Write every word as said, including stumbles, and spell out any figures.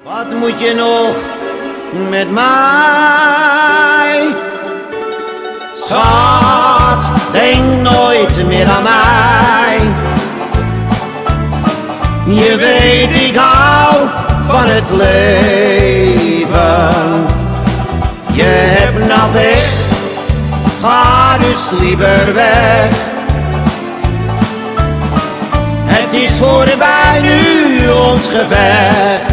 Wat moet je nog met mij? Schat, denk nooit meer aan mij. Je weet ik hou van het leven. Je hebt nou weg, ga dus liever weg. Het is voorbij nu ons gevecht.